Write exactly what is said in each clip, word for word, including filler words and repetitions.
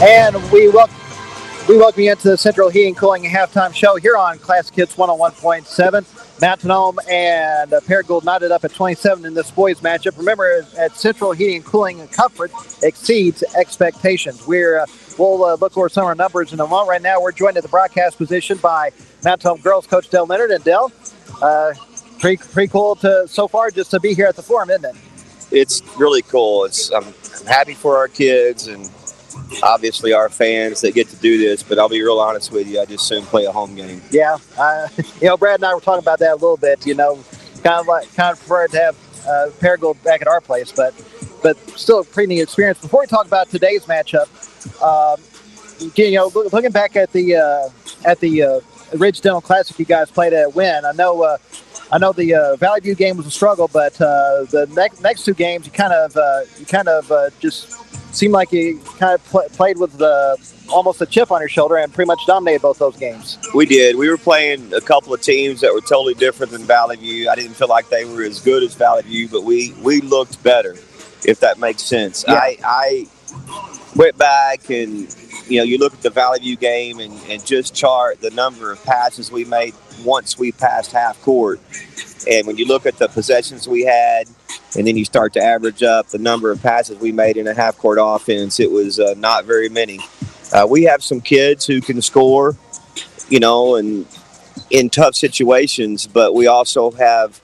And we welcome we welcome you into the Central Heating Cooling halftime show here on Classic Hits one oh one point seven. Mountain Home and uh, Paragould knotted up at twenty-seven in this boys matchup. Remember, at Central Heating Cooling, comfort exceeds expectations. We're uh, we'll uh, look over some of our numbers in a moment. Right now, we're joined at the broadcast position by Mountain Home girls coach Dell Leonard. And Dell, uh, pretty pretty cool to so far just to be here at the Forum, isn't it? It's really cool. It's I'm, I'm happy for our kids and obviously our fans that get to do this, but I'll be real honest with you, I just soon play a home game. Yeah, uh, you know, Brad and I were talking about that a little bit. You know, kind of like kind of prefer to have uh, Paragould back at our place, but but still a pretty neat experience. Before we talk about today's matchup, um, you know, looking back at the uh, at the uh, Ridge Dental Classic you guys played at Wynn, I know uh, I know the uh, Valley View game was a struggle, but uh, the next next two games you kind of uh, you kind of uh, just seemed like you kind of pl- played with the, almost a chip on your shoulder and pretty much dominated both those games. We did. We were playing a couple of teams that were totally different than Valley View. I didn't feel like they were as good as Valley View, but we, we looked better, if that makes sense. Yeah. I, I went back and, you know, you look at the Valley View game and, and just chart the number of passes we made once we passed half court. And when you look at the possessions we had, and then you start to average up the number of passes we made in a half-court offense, it was uh, not very many. Uh, we have some kids who can score, you know, and in tough situations, but we also have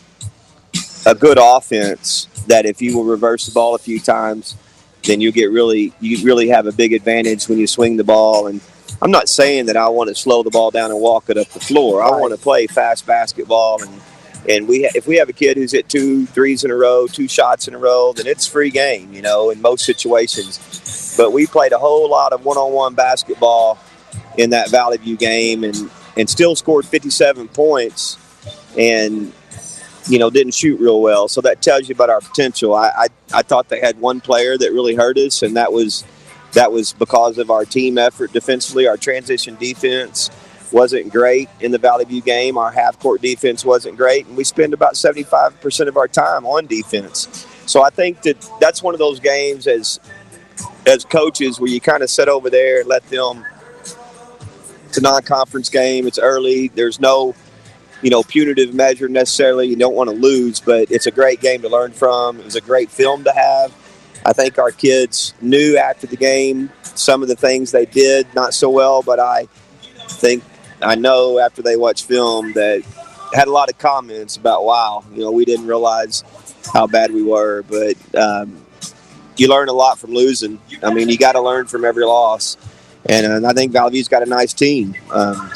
a good offense that if you will reverse the ball a few times, then you get really, you really have a big advantage when you swing the ball. And I'm not saying that I want to slow the ball down and walk it up the floor. I want to play fast basketball, and And we, ha- if we have a kid who's hit two threes in a row, two shots in a row, then it's free game, you know, in most situations. But we played a whole lot of one-on-one basketball in that Valley View game and, and still scored fifty-seven points and, you know, didn't shoot real well. So that tells you about our potential. I, I, I thought they had one player that really hurt us, and that was that was because of our team effort defensively, our transition defense wasn't great in the Valley View game. Our half-court defense wasn't great, and we spend about seventy-five percent of our time on defense. So I think that that's one of those games as as coaches where you kind of sit over there and let them – it's a non-conference game. It's early. There's no, you know, punitive measure necessarily. You don't want to lose, but it's a great game to learn from. It was a great film to have. I think our kids knew after the game some of the things they did not so well, but I think – I know after they watched film that had a lot of comments about, wow, you know, we didn't realize how bad we were. But um, you learn a lot from losing. I mean, you got to learn from every loss. And uh, I think Valley View's got a nice team. Um,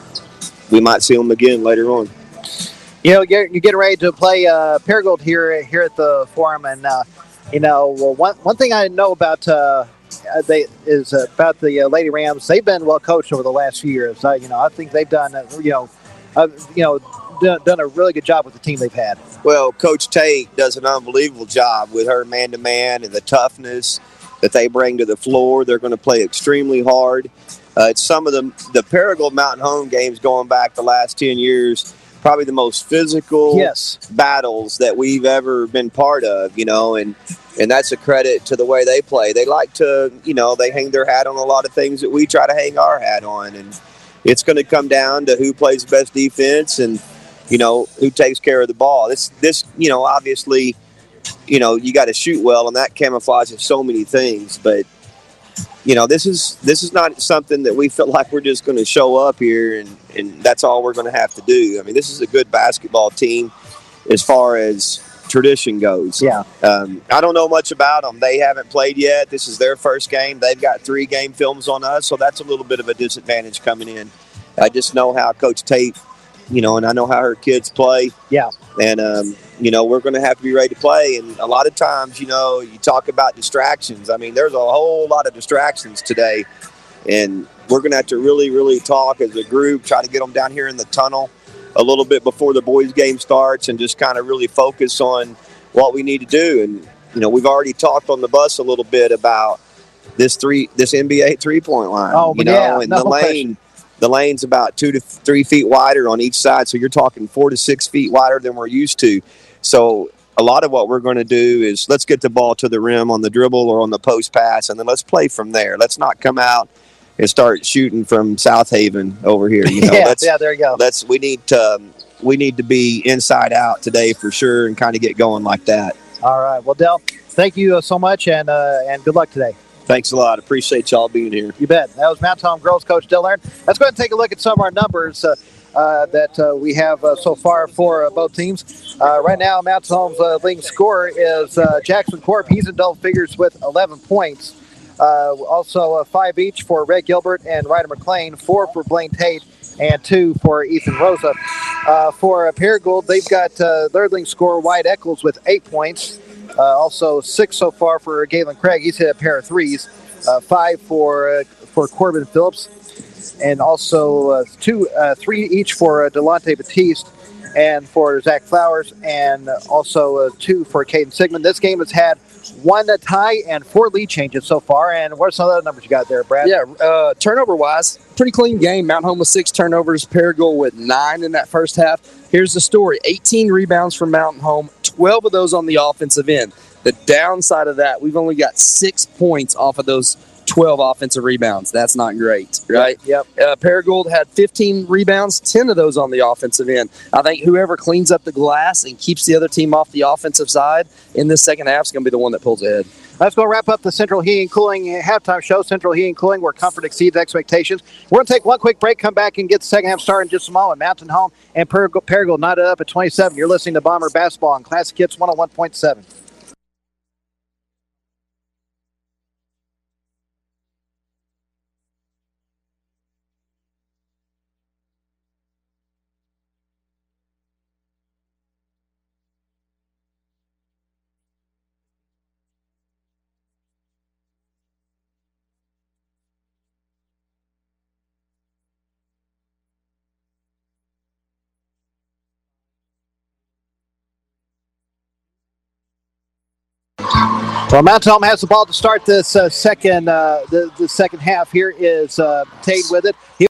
we might see them again later on. You know, you're, you're getting ready to play uh, Paragould here here at the Forum. And, uh, you know, well, one, one thing I know about uh, – Uh, they is uh, about the uh, Lady Rams. They've been well coached over the last few years. Uh, you know, I think they've done, uh, you know, uh, you know, done, done a really good job with the team they've had. Well, Coach Tate does an unbelievable job with her man-to-man and the toughness that they bring to the floor. They're going to play extremely hard. Uh, it's some of the the Paragould Mountain Home games going back the last ten years, probably the most physical yes. battles that we've ever been part of, you know, and And that's a credit to the way they play. They like to, you know, they hang their hat on a lot of things that we try to hang our hat on. And it's going to come down to who plays the best defense and, you know, who takes care of the ball. This, this, you know, obviously, you know, you got to shoot well, and that camouflages so many things. But, you know, this is this is not something that we feel like we're just going to show up here and, and that's all we're going to have to do. I mean, this is a good basketball team as far as tradition goes. Yeah. Um, I don't know much about them. They haven't played yet. This is their first game. They've got three game films on us, so that's a little bit of a disadvantage coming in. I just know how Coach Tate, you know, and I know how her kids play. Yeah. And, um, you know, we're going to have to be ready to play. And a lot of times, you know, you talk about distractions. I mean, there's a whole lot of distractions today. And we're going to have to really, really talk as a group, try to get them down here in the tunnel a little bit before the boys' game starts and just kind of really focus on what we need to do. And, you know, we've already talked on the bus a little bit about this three, this N B A three-point line. Oh, you know, yeah, and no the lane, question. the lane's about two to three feet wider on each side. So you're talking four to six feet wider than we're used to. So a lot of what we're going to do is let's get the ball to the rim on the dribble or on the post pass, and then let's play from there. Let's not come out and start shooting from South Haven over here. You know, yeah, let's, yeah, there you go. Let's we need to we need to be inside out today for sure, and kind of get going like that. All right. Well, Dell, thank you so much, and uh, and good luck today. Thanks a lot. Appreciate y'all being here. You bet. That was Mountain Home Girls Coach Dell Aaron. Let's go ahead and take a look at some of our numbers uh, uh, that uh, we have uh, so far for uh, both teams. Uh, right now, Mountain Home's uh, leading scorer is uh, Jackson Corp. He's in double figures with eleven points. Uh, also, uh, five each for Red Gilbert and Ryder McLean, four for Blaine Tate, and two for Ethan Rosa. Uh, for uh, Paragould, they've got uh, their leading scorer, Wyatt Eccles, with eight points. Uh, also, six so far for Galen Craig. He's hit a pair of threes. Uh, five for uh, for Corbin Phillips, and also uh, two, uh, three each for uh, Delonte Batiste, and for Zach Flowers, and also uh, two for Caden Sigmund. This game has had one tie and four lead changes so far. And what are some of the other numbers you got there, Brad? Yeah, uh, turnover-wise, pretty clean game. Mountain Home with six turnovers, Paragould with nine in that first half. Here's the story. eighteen rebounds from Mountain Home, twelve of those on the offensive end. The downside of that, we've only got six points off of those twelve offensive rebounds. That's not great, right? Yep. Uh, Paragould had fifteen rebounds, ten of those on the offensive end. I think whoever cleans up the glass and keeps the other team off the offensive side in this second half is going to be the one that pulls ahead. Let's go wrap up the Central Heating and Cooling halftime show. Central Heating and Cooling, where comfort exceeds expectations. We're going to take one quick break, come back, and get the second half started in just a moment. Mountain Home and Paragould, Paragould knotted up at twenty-seven. You're listening to Bomber Basketball on Classic Hits one oh one point seven. Well, Mountain Home has the ball to start this uh, second uh, the, the second half. Here is uh, Tate with it. He